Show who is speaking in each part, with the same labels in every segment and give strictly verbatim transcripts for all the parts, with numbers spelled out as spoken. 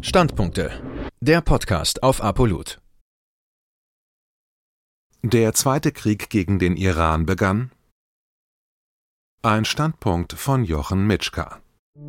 Speaker 1: Standpunkte. Der Podcast auf Apollut.
Speaker 2: Der zweite Krieg gegen den Iran begann. Ein Standpunkt von Jochen Mitschka.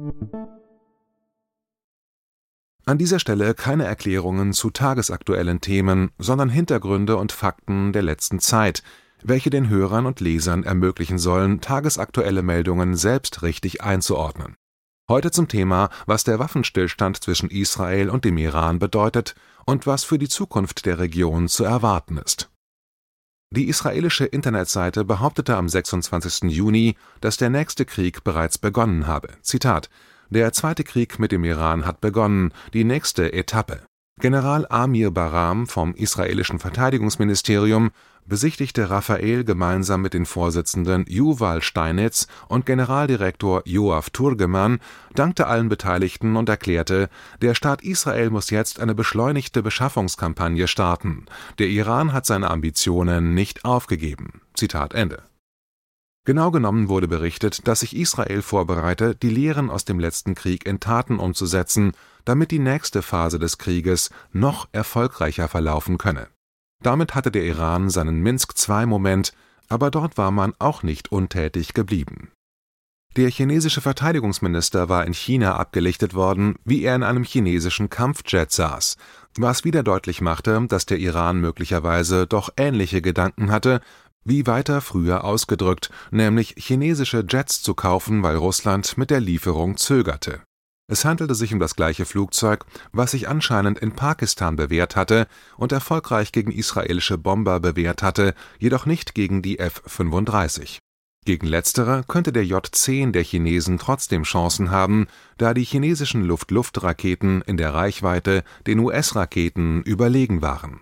Speaker 2: An dieser Stelle keine Erklärungen zu tagesaktuellen Themen, sondern Hintergründe und Fakten der letzten Zeit, welche den Hörern und Lesern ermöglichen sollen, tagesaktuelle Meldungen selbst richtig einzuordnen. Heute zum Thema, was der Waffenstillstand zwischen Israel und dem Iran bedeutet und was für die Zukunft der Region zu erwarten ist. Die israelische Internetseite behauptete am sechsundzwanzigsten Juni, dass der nächste Krieg bereits begonnen habe. Zitat: Der zweite Krieg mit dem Iran hat begonnen, die nächste Etappe. General Amir Baram vom israelischen Verteidigungsministerium besichtigte Raphael gemeinsam mit den Vorsitzenden Yuval Steinitz und Generaldirektor Yoav Turgeman, dankte allen Beteiligten und erklärte, der Staat Israel muss jetzt eine beschleunigte Beschaffungskampagne starten. Der Iran hat seine Ambitionen nicht aufgegeben. Zitat Ende. Genau genommen wurde berichtet, dass sich Israel vorbereite, die Lehren aus dem letzten Krieg in Taten umzusetzen, damit die nächste Phase des Krieges noch erfolgreicher verlaufen könne. Damit hatte der Iran seinen Minsk zwei Moment, aber dort war man auch nicht untätig geblieben. Der chinesische Verteidigungsminister war in China abgelichtet worden, wie er in einem chinesischen Kampfjet saß, was wieder deutlich machte, dass der Iran möglicherweise doch ähnliche Gedanken hatte, wie weiter früher ausgedrückt, nämlich chinesische Jets zu kaufen, weil Russland mit der Lieferung zögerte. Es handelte sich um das gleiche Flugzeug, was sich anscheinend in Pakistan bewährt hatte und erfolgreich gegen israelische Bomber bewährt hatte, jedoch nicht gegen die F fünfunddreißig. Gegen letztere könnte der J zehn der Chinesen trotzdem Chancen haben, da die chinesischen Luft-Luft-Raketen in der Reichweite den U S-Raketen überlegen waren.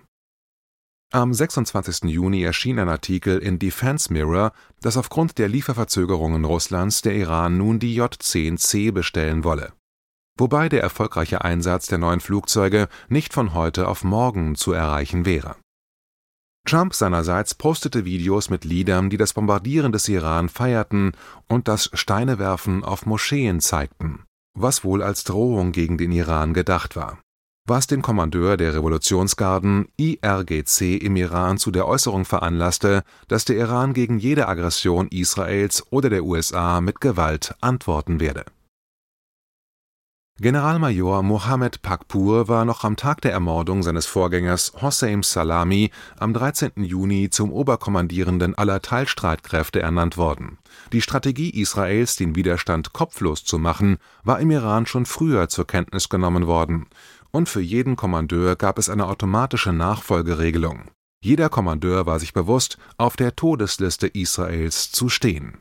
Speaker 2: Am sechsundzwanzigsten Juni erschien ein Artikel in Defense Mirror, dass aufgrund der Lieferverzögerungen Russlands der Iran nun die J zehn C bestellen wolle. Wobei der erfolgreiche Einsatz der neuen Flugzeuge nicht von heute auf morgen zu erreichen wäre. Trump seinerseits postete Videos mit Liedern, die das Bombardieren des Iran feierten und das Steinewerfen auf Moscheen zeigten, was wohl als Drohung gegen den Iran gedacht war. Was den Kommandeur der Revolutionsgarden I R G C im Iran zu der Äußerung veranlasste, dass der Iran gegen jede Aggression Israels oder der U S A mit Gewalt antworten werde. Generalmajor Mohammed Pakpur war noch am Tag der Ermordung seines Vorgängers Hossein Salami am dreizehnten Juni zum Oberkommandierenden aller Teilstreitkräfte ernannt worden. Die Strategie Israels, den Widerstand kopflos zu machen, war im Iran schon früher zur Kenntnis genommen worden. Und für jeden Kommandeur gab es eine automatische Nachfolgeregelung. Jeder Kommandeur war sich bewusst, auf der Todesliste Israels zu stehen.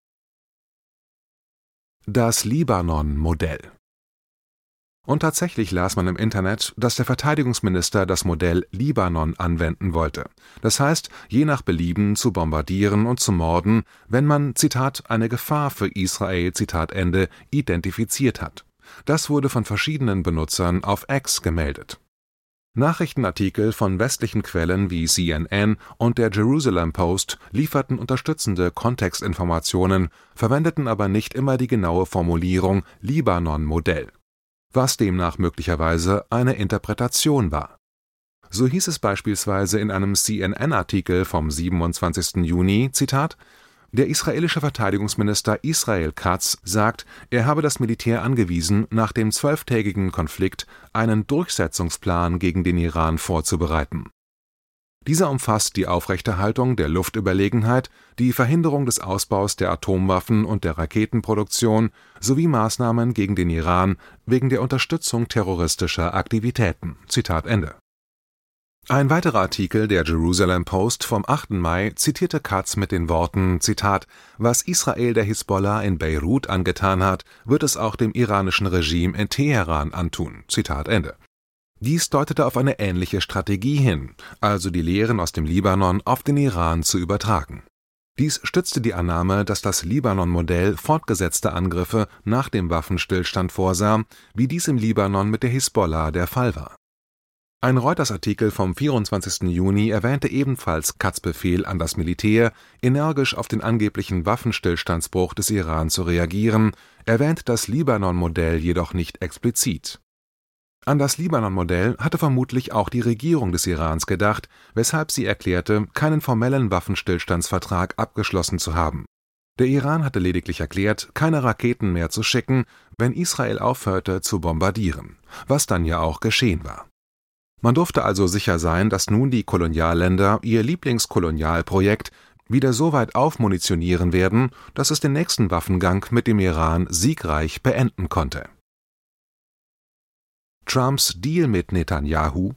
Speaker 2: Das Libanon-Modell. Und tatsächlich las man im Internet, dass der Verteidigungsminister das Modell Libanon anwenden wollte. Das heißt, je nach Belieben zu bombardieren und zu morden, wenn man, Zitat, eine Gefahr für Israel, Zitat Ende, identifiziert hat. Das wurde von verschiedenen Benutzern auf X gemeldet. Nachrichtenartikel von westlichen Quellen wie C N N und der Jerusalem Post lieferten unterstützende Kontextinformationen, verwendeten aber nicht immer die genaue Formulierung Libanon-Modell, was demnach möglicherweise eine Interpretation war. So hieß es beispielsweise in einem C N N-Artikel vom siebenundzwanzigsten Juni, Zitat: Der israelische Verteidigungsminister Israel Katz sagt, er habe das Militär angewiesen, nach dem zwölftägigen Konflikt einen Durchsetzungsplan gegen den Iran vorzubereiten. Dieser umfasst die Aufrechterhaltung der Luftüberlegenheit, die Verhinderung des Ausbaus der Atomwaffen und der Raketenproduktion sowie Maßnahmen gegen den Iran wegen der Unterstützung terroristischer Aktivitäten. Zitat Ende. Ein weiterer Artikel der Jerusalem Post vom achten Mai zitierte Katz mit den Worten, Zitat: Was Israel der Hisbollah in Beirut angetan hat, wird es auch dem iranischen Regime in Teheran antun. Zitat Ende. Dies deutete auf eine ähnliche Strategie hin, also die Lehren aus dem Libanon auf den Iran zu übertragen. Dies stützte die Annahme, dass das Libanon-Modell fortgesetzte Angriffe nach dem Waffenstillstand vorsah, wie dies im Libanon mit der Hisbollah der Fall war. Ein Reuters-Artikel vom vierundzwanzigsten Juni erwähnte ebenfalls Katz' Befehl an das Militär, energisch auf den angeblichen Waffenstillstandsbruch des Iran zu reagieren, erwähnt das Libanon-Modell jedoch nicht explizit. An das Libanon-Modell hatte vermutlich auch die Regierung des Irans gedacht, weshalb sie erklärte, keinen formellen Waffenstillstandsvertrag abgeschlossen zu haben. Der Iran hatte lediglich erklärt, keine Raketen mehr zu schicken, wenn Israel aufhörte zu bombardieren, was dann ja auch geschehen war. Man durfte also sicher sein, dass nun die Kolonialländer ihr Lieblingskolonialprojekt wieder so weit aufmunitionieren werden, dass es den nächsten Waffengang mit dem Iran siegreich beenden konnte. Trumps Deal mit Netanyahu.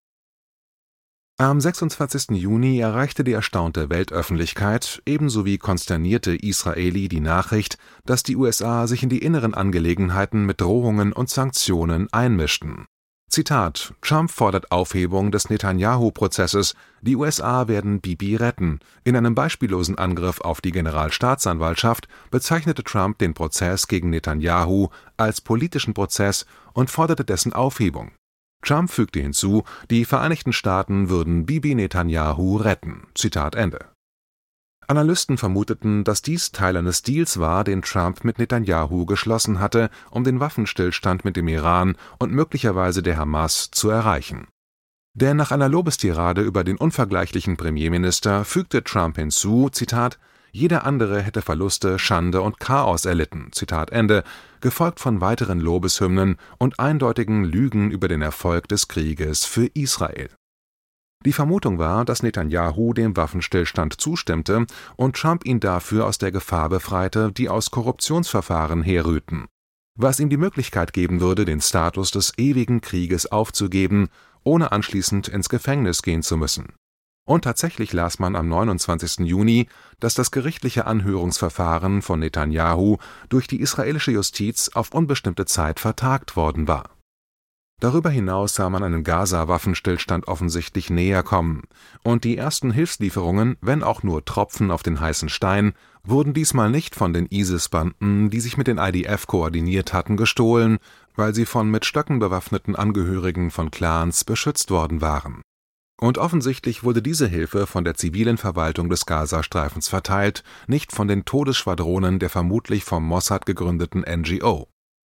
Speaker 2: Am sechsundzwanzigsten Juni erreichte die erstaunte Weltöffentlichkeit ebenso wie konsternierte Israeli die Nachricht, dass die U S A sich in die inneren Angelegenheiten mit Drohungen und Sanktionen einmischten. Zitat: Trump fordert Aufhebung des Netanyahu-Prozesses, die U S A werden Bibi retten. In einem beispiellosen Angriff auf die Generalstaatsanwaltschaft bezeichnete Trump den Prozess gegen Netanyahu als politischen Prozess und forderte dessen Aufhebung. Trump fügte hinzu, die Vereinigten Staaten würden Bibi Netanyahu retten. Zitat Ende. Analysten vermuteten, dass dies Teil eines Deals war, den Trump mit Netanyahu geschlossen hatte, um den Waffenstillstand mit dem Iran und möglicherweise der Hamas zu erreichen. Denn nach einer Lobestirade über den unvergleichlichen Premierminister fügte Trump hinzu, Zitat: Jeder andere hätte Verluste, Schande und Chaos erlitten, Zitat Ende, gefolgt von weiteren Lobeshymnen und eindeutigen Lügen über den Erfolg des Krieges für Israel. Die Vermutung war, dass Netanyahu dem Waffenstillstand zustimmte und Trump ihn dafür aus der Gefahr befreite, die aus Korruptionsverfahren herrührten, was ihm die Möglichkeit geben würde, den Status des ewigen Krieges aufzugeben, ohne anschließend ins Gefängnis gehen zu müssen. Und tatsächlich las man am neunundzwanzigsten Juni, dass das gerichtliche Anhörungsverfahren von Netanyahu durch die israelische Justiz auf unbestimmte Zeit vertagt worden war. Darüber hinaus sah man einen Gaza-Waffenstillstand offensichtlich näher kommen, und die ersten Hilfslieferungen, wenn auch nur Tropfen auf den heißen Stein, wurden diesmal nicht von den ISIS-Banden, die sich mit den I D F koordiniert hatten, gestohlen, weil sie von mit Stöcken bewaffneten Angehörigen von Clans beschützt worden waren. Und offensichtlich wurde diese Hilfe von der zivilen Verwaltung des Gazastreifens verteilt, nicht von den Todesschwadronen der vermutlich vom Mossad gegründeten N G O.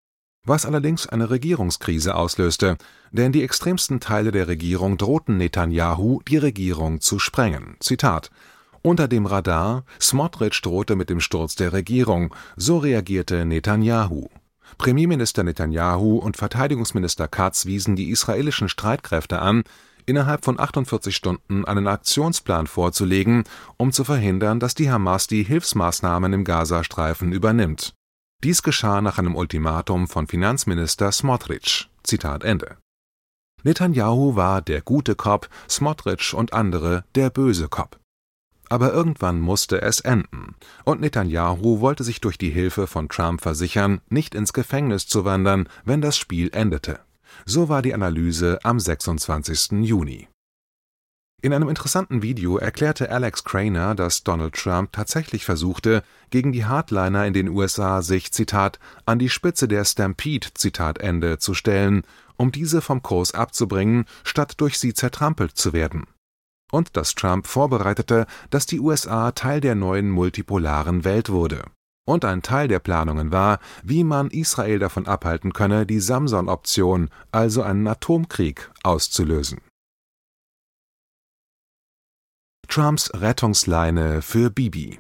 Speaker 2: Was allerdings eine Regierungskrise auslöste, denn die extremsten Teile der Regierung drohten Netanyahu, die Regierung zu sprengen. Zitat: Unter dem Radar, Smotrich drohte mit dem Sturz der Regierung, so reagierte Netanyahu. Premierminister Netanyahu und Verteidigungsminister Katz wiesen die israelischen Streitkräfte an, innerhalb von achtundvierzig Stunden einen Aktionsplan vorzulegen, um zu verhindern, dass die Hamas die Hilfsmaßnahmen im Gazastreifen übernimmt. Dies geschah nach einem Ultimatum von Finanzminister Smotrich. Zitat Ende. Netanyahu war der gute Cop, Smotrich und andere der böse Cop. Aber irgendwann musste es enden, und Netanyahu wollte sich durch die Hilfe von Trump versichern, nicht ins Gefängnis zu wandern, wenn das Spiel endete. So war die Analyse am sechsundzwanzigsten Juni. In einem interessanten Video erklärte Alex Craner, dass Donald Trump tatsächlich versuchte, gegen die Hardliner in den U S A sich, Zitat, an die Spitze der Stampede, Zitat Ende, zu stellen, um diese vom Kurs abzubringen, statt durch sie zertrampelt zu werden. Und dass Trump vorbereitete, dass die U S A Teil der neuen multipolaren Welt wurde. Und ein Teil der Planungen war, wie man Israel davon abhalten könne, die Samson-Option, also einen Atomkrieg, auszulösen. Trumps Rettungsleine für Bibi.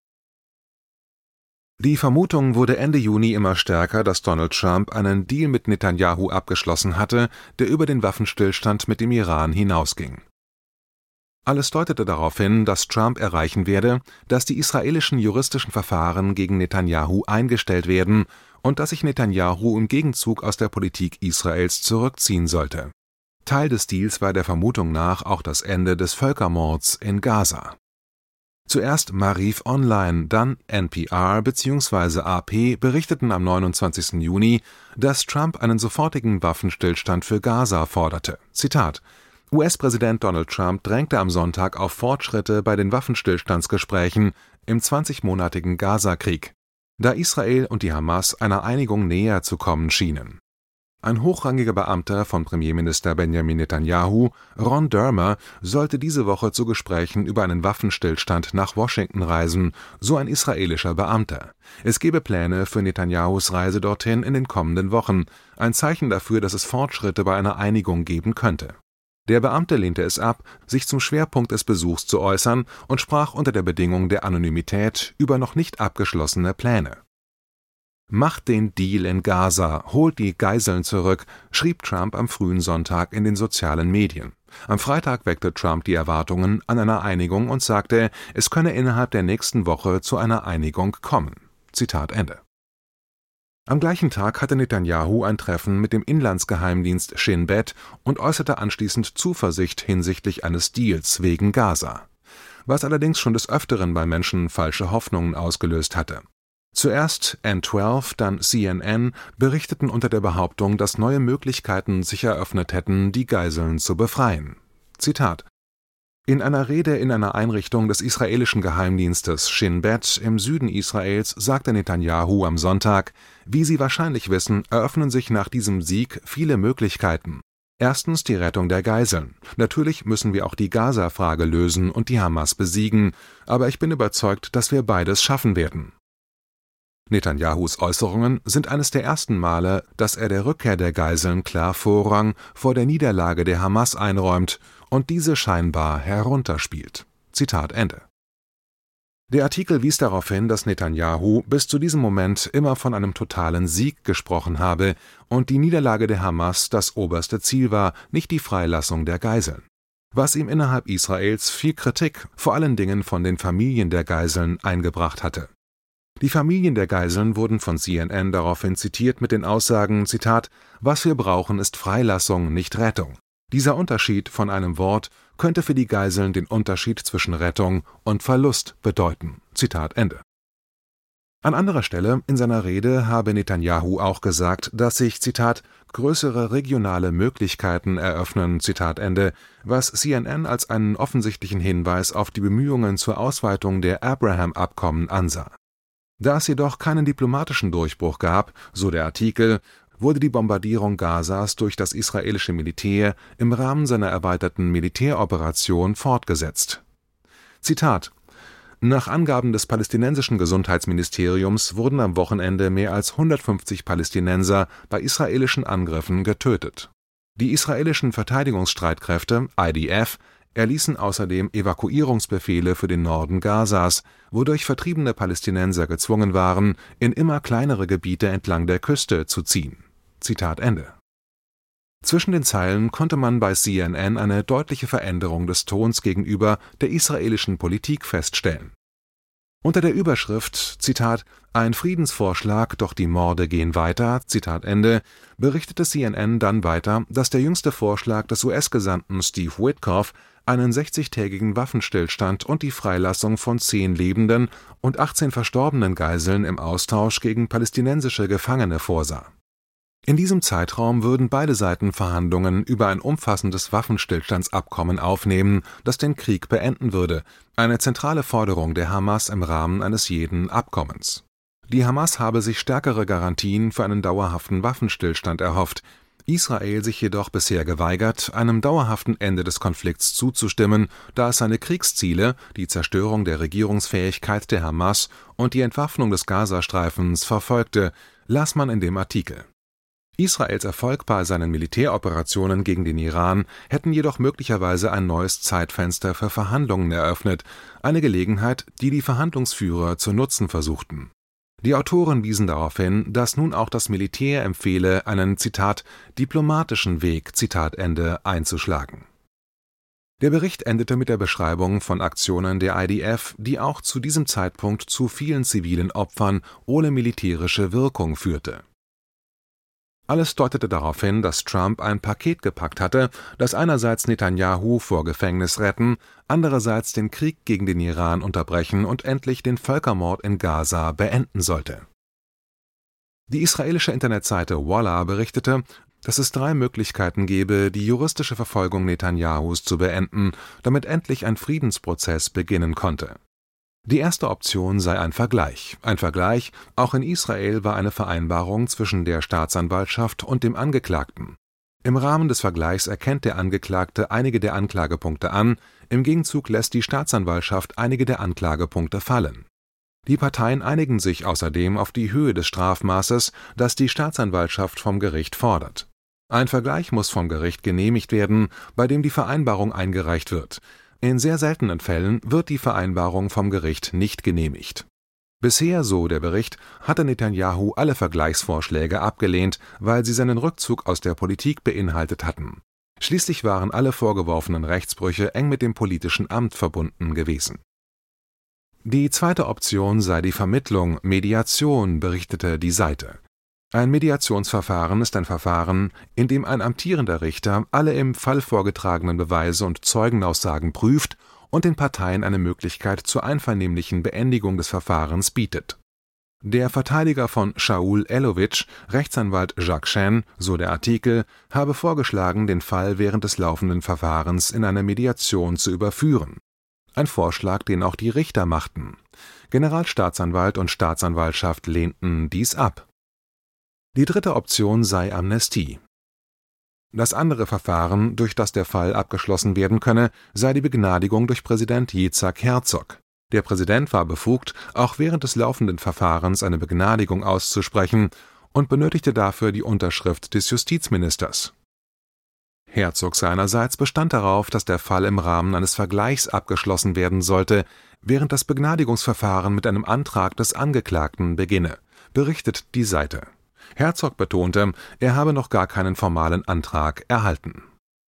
Speaker 2: Die Vermutung wurde Ende Juni immer stärker, dass Donald Trump einen Deal mit Netanyahu abgeschlossen hatte, der über den Waffenstillstand mit dem Iran hinausging. Alles deutete darauf hin, dass Trump erreichen werde, dass die israelischen juristischen Verfahren gegen Netanyahu eingestellt werden und dass sich Netanyahu im Gegenzug aus der Politik Israels zurückziehen sollte. Teil des Deals war der Vermutung nach auch das Ende des Völkermords in Gaza. Zuerst Maariv Online, dann N P R bzw. A P berichteten am neunundzwanzigsten Juni, dass Trump einen sofortigen Waffenstillstand für Gaza forderte. Zitat: U S-Präsident Donald Trump drängte am Sonntag auf Fortschritte bei den Waffenstillstandsgesprächen im zwanzigmonatigen Gaza-Krieg, da Israel und die Hamas einer Einigung näher zu kommen schienen. Ein hochrangiger Beamter von Premierminister Benjamin Netanyahu, Ron Dermer, sollte diese Woche zu Gesprächen über einen Waffenstillstand nach Washington reisen, so ein israelischer Beamter. Es gebe Pläne für Netanyahus Reise dorthin in den kommenden Wochen, ein Zeichen dafür, dass es Fortschritte bei einer Einigung geben könnte. Der Beamte lehnte es ab, sich zum Schwerpunkt des Besuchs zu äußern und sprach unter der Bedingung der Anonymität über noch nicht abgeschlossene Pläne. »Macht den Deal in Gaza, holt die Geiseln zurück«, schrieb Trump am frühen Sonntag in den sozialen Medien. Am Freitag weckte Trump die Erwartungen an einer Einigung und sagte, es könne innerhalb der nächsten Woche zu einer Einigung kommen. Zitat Ende. Am gleichen Tag hatte Netanyahu ein Treffen mit dem Inlandsgeheimdienst Shin Bet und äußerte anschließend Zuversicht hinsichtlich eines Deals wegen Gaza, was allerdings schon des Öfteren bei Menschen falsche Hoffnungen ausgelöst hatte. Zuerst N zwölf, dann C N N berichteten unter der Behauptung, dass neue Möglichkeiten sich eröffnet hätten, die Geiseln zu befreien. Zitat: In einer Rede in einer Einrichtung des israelischen Geheimdienstes Shin Bet im Süden Israels sagte Netanyahu am Sonntag, wie Sie wahrscheinlich wissen, eröffnen sich nach diesem Sieg viele Möglichkeiten. Erstens die Rettung der Geiseln. Natürlich müssen wir auch die Gaza-Frage lösen und die Hamas besiegen, aber ich bin überzeugt, dass wir beides schaffen werden. Netanyahus Äußerungen sind eines der ersten Male, dass er der Rückkehr der Geiseln klar Vorrang vor der Niederlage der Hamas einräumt und diese scheinbar herunterspielt. Zitat Ende. Der Artikel wies darauf hin, dass Netanyahu bis zu diesem Moment immer von einem totalen Sieg gesprochen habe und die Niederlage der Hamas das oberste Ziel war, nicht die Freilassung der Geiseln. Was ihm innerhalb Israels viel Kritik, vor allen Dingen von den Familien der Geiseln, eingebracht hatte. Die Familien der Geiseln wurden von C N N daraufhin zitiert mit den Aussagen, Zitat, »Was wir brauchen, ist Freilassung, nicht Rettung. Dieser Unterschied von einem Wort könnte für die Geiseln den Unterschied zwischen Rettung und Verlust bedeuten.« Zitat Ende. An anderer Stelle in seiner Rede habe Netanyahu auch gesagt, dass sich, Zitat, »größere regionale Möglichkeiten eröffnen«, Zitat Ende, was C N N als einen offensichtlichen Hinweis auf die Bemühungen zur Ausweitung der Abraham-Abkommen ansah. Da es jedoch keinen diplomatischen Durchbruch gab, so der Artikel, wurde die Bombardierung Gazas durch das israelische Militär im Rahmen seiner erweiterten Militäroperation fortgesetzt. Zitat: Nach Angaben des palästinensischen Gesundheitsministeriums wurden am Wochenende mehr als hundertfünfzig Palästinenser bei israelischen Angriffen getötet. Die israelischen Verteidigungsstreitkräfte, I D F, erließen außerdem Evakuierungsbefehle für den Norden Gazas, wodurch vertriebene Palästinenser gezwungen waren, in immer kleinere Gebiete entlang der Küste zu ziehen. Zitat Ende. Zwischen den Zeilen konnte man bei C N N eine deutliche Veränderung des Tons gegenüber der israelischen Politik feststellen. Unter der Überschrift, Zitat, »Ein Friedensvorschlag, doch die Morde gehen weiter«, Zitat Ende, berichtete C N N dann weiter, dass der jüngste Vorschlag des U S-Gesandten Steve Witkoff einen sechzigtägigen Waffenstillstand und die Freilassung von zehn lebenden und achtzehn verstorbenen Geiseln im Austausch gegen palästinensische Gefangene vorsah. In diesem Zeitraum würden beide Seiten Verhandlungen über ein umfassendes Waffenstillstandsabkommen aufnehmen, das den Krieg beenden würde, eine zentrale Forderung der Hamas im Rahmen eines jeden Abkommens. Die Hamas habe sich stärkere Garantien für einen dauerhaften Waffenstillstand erhofft, Israel sich jedoch bisher geweigert, einem dauerhaften Ende des Konflikts zuzustimmen, da es seine Kriegsziele, die Zerstörung der Regierungsfähigkeit der Hamas und die Entwaffnung des Gazastreifens verfolgte, las man in dem Artikel. Israels Erfolg bei seinen Militäroperationen gegen den Iran hätten jedoch möglicherweise ein neues Zeitfenster für Verhandlungen eröffnet, eine Gelegenheit, die die Verhandlungsführer zu nutzen versuchten. Die Autoren wiesen darauf hin, dass nun auch das Militär empfehle, einen, Zitat, diplomatischen Weg, Zitat Ende, einzuschlagen. Der Bericht endete mit der Beschreibung von Aktionen der I D F, die auch zu diesem Zeitpunkt zu vielen zivilen Opfern ohne militärische Wirkung führte. Alles deutete darauf hin, dass Trump ein Paket gepackt hatte, das einerseits Netanyahu vor Gefängnis retten, andererseits den Krieg gegen den Iran unterbrechen und endlich den Völkermord in Gaza beenden sollte. Die israelische Internetseite Walla berichtete, dass es drei Möglichkeiten gebe, die juristische Verfolgung Netanyahus zu beenden, damit endlich ein Friedensprozess beginnen konnte. Die erste Option sei ein Vergleich. Ein Vergleich, auch in Israel war eine Vereinbarung zwischen der Staatsanwaltschaft und dem Angeklagten. Im Rahmen des Vergleichs erkennt der Angeklagte einige der Anklagepunkte an, im Gegenzug lässt die Staatsanwaltschaft einige der Anklagepunkte fallen. Die Parteien einigen sich außerdem auf die Höhe des Strafmaßes, das die Staatsanwaltschaft vom Gericht fordert. Ein Vergleich muss vom Gericht genehmigt werden, bei dem die Vereinbarung eingereicht wird. In sehr seltenen Fällen wird die Vereinbarung vom Gericht nicht genehmigt. Bisher, so der Bericht, hatte Netanjahu alle Vergleichsvorschläge abgelehnt, weil sie seinen Rückzug aus der Politik beinhaltet hatten. Schließlich waren alle vorgeworfenen Rechtsbrüche eng mit dem politischen Amt verbunden gewesen. Die zweite Option sei die Vermittlung, Mediation, berichtete die Seite. Ein Mediationsverfahren ist ein Verfahren, in dem ein amtierender Richter alle im Fall vorgetragenen Beweise und Zeugenaussagen prüft und den Parteien eine Möglichkeit zur einvernehmlichen Beendigung des Verfahrens bietet. Der Verteidiger von Shaul Elowitsch, Rechtsanwalt Jacques Chen, so der Artikel, habe vorgeschlagen, den Fall während des laufenden Verfahrens in eine Mediation zu überführen. Ein Vorschlag, den auch die Richter machten. Generalstaatsanwalt und Staatsanwaltschaft lehnten dies ab. Die dritte Option sei Amnestie. Das andere Verfahren, durch das der Fall abgeschlossen werden könne, sei die Begnadigung durch Präsident Yitzhak Herzog. Der Präsident war befugt, auch während des laufenden Verfahrens eine Begnadigung auszusprechen und benötigte dafür die Unterschrift des Justizministers. Herzog seinerseits bestand darauf, dass der Fall im Rahmen eines Vergleichs abgeschlossen werden sollte, während das Begnadigungsverfahren mit einem Antrag des Angeklagten beginne, berichtet die Seite. Herzog betonte, er habe noch gar keinen formalen Antrag erhalten.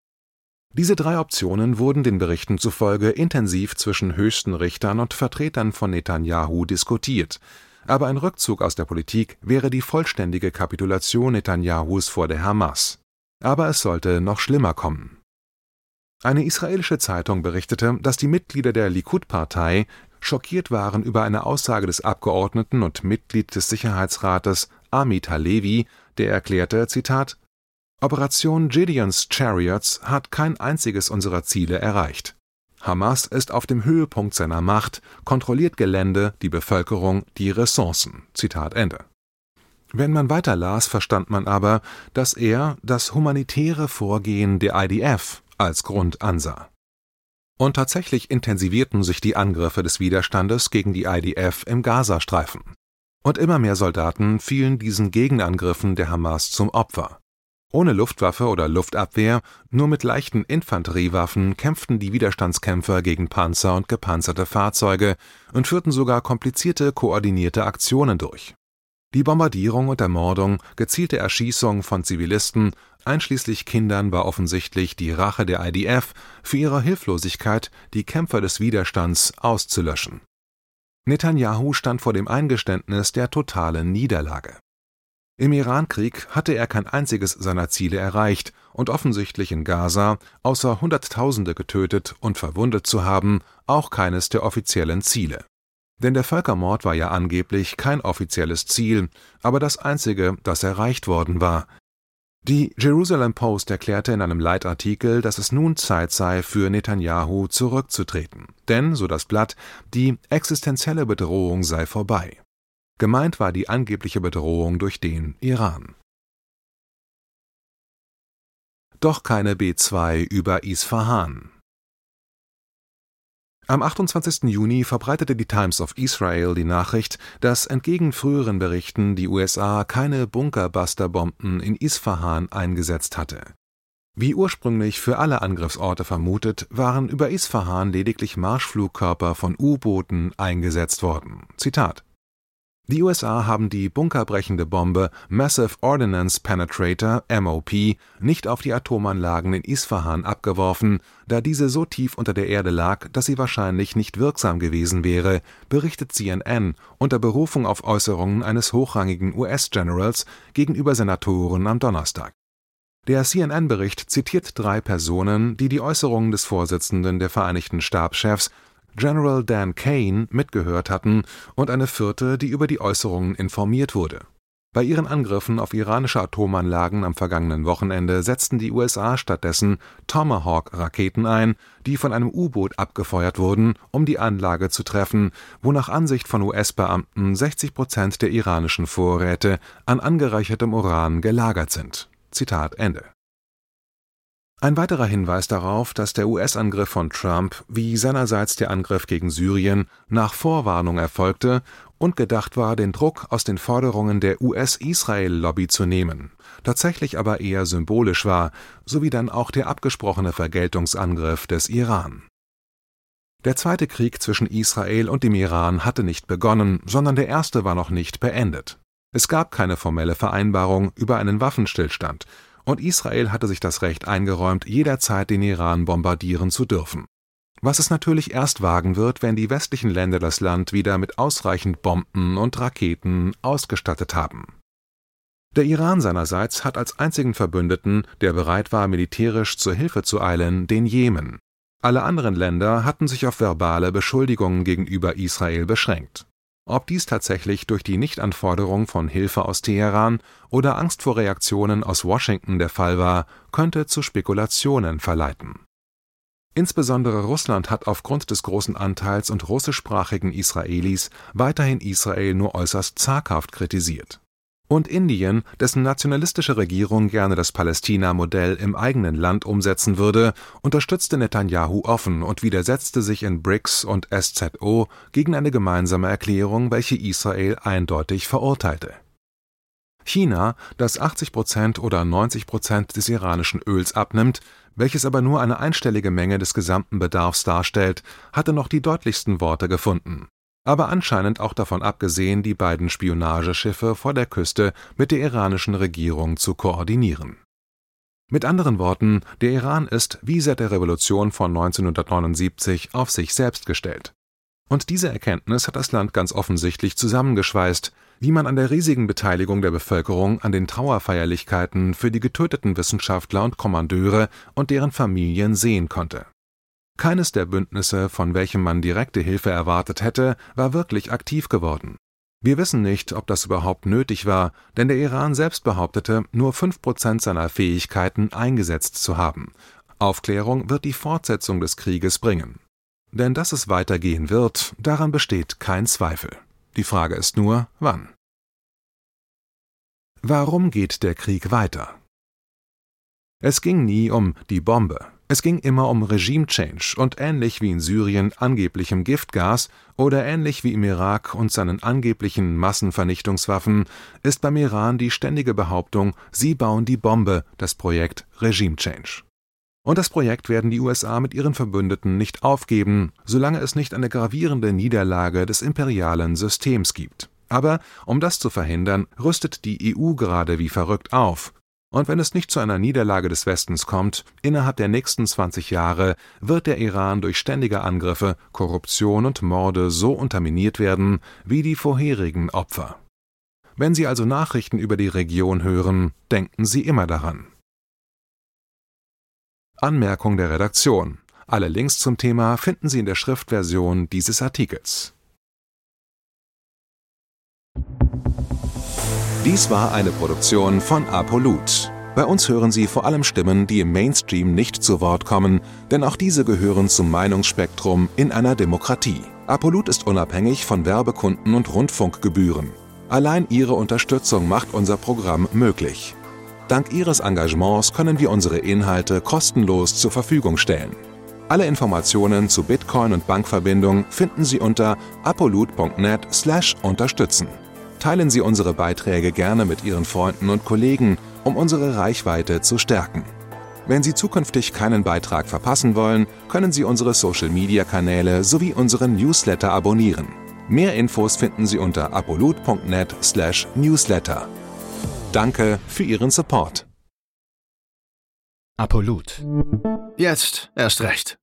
Speaker 2: Diese drei Optionen wurden den Berichten zufolge intensiv zwischen höchsten Richtern und Vertretern von Netanjahu diskutiert, aber ein Rückzug aus der Politik wäre die vollständige Kapitulation Netanjahus vor der Hamas. Aber es sollte noch schlimmer kommen. Eine israelische Zeitung berichtete, dass die Mitglieder der Likud-Partei schockiert waren über eine Aussage des Abgeordneten und Mitglied des Sicherheitsrates Amit Halevi, der erklärte, Zitat, »Operation Gideon's Chariots hat kein einziges unserer Ziele erreicht. Hamas ist auf dem Höhepunkt seiner Macht, kontrolliert Gelände, die Bevölkerung, die Ressourcen.« Zitat Ende. Wenn man weiter las, verstand man aber, dass er das humanitäre Vorgehen der I D F als Grund ansah. Und tatsächlich intensivierten sich die Angriffe des Widerstandes gegen die I D F im Gazastreifen. Und immer mehr Soldaten fielen diesen Gegenangriffen der Hamas zum Opfer. Ohne Luftwaffe oder Luftabwehr, nur mit leichten Infanteriewaffen kämpften die Widerstandskämpfer gegen Panzer und gepanzerte Fahrzeuge und führten sogar komplizierte, koordinierte Aktionen durch. Die Bombardierung und Ermordung, gezielte Erschießung von Zivilisten, einschließlich Kindern, war offensichtlich die Rache der I D F für ihre Hilflosigkeit, die Kämpfer des Widerstands auszulöschen. Netanjahu stand vor dem Eingeständnis der totalen Niederlage. Im Irankrieg hatte er kein einziges seiner Ziele erreicht und offensichtlich in Gaza, außer Hunderttausende getötet und verwundet zu haben, auch keines der offiziellen Ziele. Denn der Völkermord war ja angeblich kein offizielles Ziel, aber das einzige, das erreicht worden war. Die Jerusalem Post erklärte in einem Leitartikel, dass es nun Zeit sei, für Netanjahu zurückzutreten. Denn, so das Blatt, die existenzielle Bedrohung sei vorbei. Gemeint war die angebliche Bedrohung durch den Iran. Doch keine B zwei über Isfahan. Am achtundzwanzigsten Juni verbreitete die Times of Israel die Nachricht, dass entgegen früheren Berichten die U S A keine Bunkerbuster-Bomben in Isfahan eingesetzt hatte. Wie ursprünglich für alle Angriffsorte vermutet, waren über Isfahan lediglich Marschflugkörper von U-Booten eingesetzt worden. Zitat: Die U S A haben die bunkerbrechende Bombe Massive Ordnance Penetrator M O P nicht auf die Atomanlagen in Isfahan abgeworfen, da diese so tief unter der Erde lag, dass sie wahrscheinlich nicht wirksam gewesen wäre, berichtet C N N unter Berufung auf Äußerungen eines hochrangigen U S-Generals gegenüber Senatoren am Donnerstag. Der C N N-Bericht zitiert drei Personen, die die Äußerungen des Vorsitzenden der Vereinigten Stabschefs General Dan Kane mitgehört hatten, und eine vierte, die über die Äußerungen informiert wurde. Bei ihren Angriffen auf iranische Atomanlagen am vergangenen Wochenende setzten die U S A stattdessen Tomahawk-Raketen ein, die von einem U-Boot abgefeuert wurden, um die Anlage zu treffen, wo nach Ansicht von U S-Beamten sechzig Prozent der iranischen Vorräte an angereichertem Uran gelagert sind. Zitat Ende. Ein weiterer Hinweis darauf, dass der U S-Angriff von Trump, wie seinerseits der Angriff gegen Syrien, nach Vorwarnung erfolgte und gedacht war, den Druck aus den Forderungen der U S-Israel-Lobby zu nehmen, tatsächlich aber eher symbolisch war, sowie dann auch der abgesprochene Vergeltungsangriff des Iran. Der zweite Krieg zwischen Israel und dem Iran hatte nicht begonnen, sondern der erste war noch nicht beendet. Es gab keine formelle Vereinbarung über einen Waffenstillstand, und Israel hatte sich das Recht eingeräumt, jederzeit den Iran bombardieren zu dürfen. Was es natürlich erst wagen wird, wenn die westlichen Länder das Land wieder mit ausreichend Bomben und Raketen ausgestattet haben. Der Iran seinerseits hat als einzigen Verbündeten, der bereit war, militärisch zur Hilfe zu eilen, den Jemen. Alle anderen Länder hatten sich auf verbale Beschuldigungen gegenüber Israel beschränkt. Ob dies tatsächlich durch die Nichtanforderung von Hilfe aus Teheran oder Angst vor Reaktionen aus Washington der Fall war, könnte zu Spekulationen verleiten. Insbesondere Russland hat aufgrund des großen Anteils und russischsprachigen Israelis weiterhin Israel nur äußerst zaghaft kritisiert. Und Indien, dessen nationalistische Regierung gerne das Palästina-Modell im eigenen Land umsetzen würde, unterstützte Netanjahu offen und widersetzte sich in B R I C S und S Z O gegen eine gemeinsame Erklärung, welche Israel eindeutig verurteilte. China, das achtzig Prozent oder neunzig Prozent des iranischen Öls abnimmt, welches aber nur eine einstellige Menge des gesamten Bedarfs darstellt, hatte noch die deutlichsten Worte gefunden. Aber anscheinend auch davon abgesehen, die beiden Spionageschiffe vor der Küste mit der iranischen Regierung zu koordinieren. Mit anderen Worten, der Iran ist, wie seit der Revolution von neunzehnhundertneunundsiebzig, auf sich selbst gestellt. Und diese Erkenntnis hat das Land ganz offensichtlich zusammengeschweißt, wie man an der riesigen Beteiligung der Bevölkerung an den Trauerfeierlichkeiten für die getöteten Wissenschaftler und Kommandeure und deren Familien sehen konnte. Keines der Bündnisse, von welchem man direkte Hilfe erwartet hätte, war wirklich aktiv geworden. Wir wissen nicht, ob das überhaupt nötig war, denn der Iran selbst behauptete, nur fünf Prozent seiner Fähigkeiten eingesetzt zu haben. Aufklärung wird die Fortsetzung des Krieges bringen. Denn dass es weitergehen wird, daran besteht kein Zweifel. Die Frage ist nur, wann. Warum geht der Krieg weiter? Es ging nie um die Bombe. Es ging immer um Regime-Change und ähnlich wie in Syrien angeblichem Giftgas oder ähnlich wie im Irak und seinen angeblichen Massenvernichtungswaffen ist beim Iran die ständige Behauptung, sie bauen die Bombe, das Projekt Regime-Change. Und das Projekt werden die U S A mit ihren Verbündeten nicht aufgeben, solange es nicht eine gravierende Niederlage des imperialen Systems gibt. Aber um das zu verhindern, rüstet die E U gerade wie verrückt auf. Und wenn es nicht zu einer Niederlage des Westens kommt, innerhalb der nächsten zwanzig Jahre wird der Iran durch ständige Angriffe, Korruption und Morde so unterminiert werden wie die vorherigen Opfer. Wenn Sie also Nachrichten über die Region hören, denken Sie immer daran. Anmerkung der Redaktion. Alle Links zum Thema finden Sie in der Schriftversion dieses Artikels. Dies war eine Produktion von ApoLoot. Bei uns hören Sie vor allem Stimmen, die im Mainstream nicht zu Wort kommen, denn auch diese gehören zum Meinungsspektrum in einer Demokratie. ApoLoot ist unabhängig von Werbekunden und Rundfunkgebühren. Allein Ihre Unterstützung macht unser Programm möglich. Dank Ihres Engagements können wir unsere Inhalte kostenlos zur Verfügung stellen. Alle Informationen zu Bitcoin und Bankverbindung finden Sie unter apoloot punkt net slash unterstützen. Teilen Sie unsere Beiträge gerne mit Ihren Freunden und Kollegen, um unsere Reichweite zu stärken. Wenn Sie zukünftig keinen Beitrag verpassen wollen, können Sie unsere Social-Media-Kanäle sowie unseren Newsletter abonnieren. Mehr Infos finden Sie unter apoloot punkt net slash newsletter. Danke für Ihren Support.
Speaker 1: ApoLoot. Jetzt erst recht.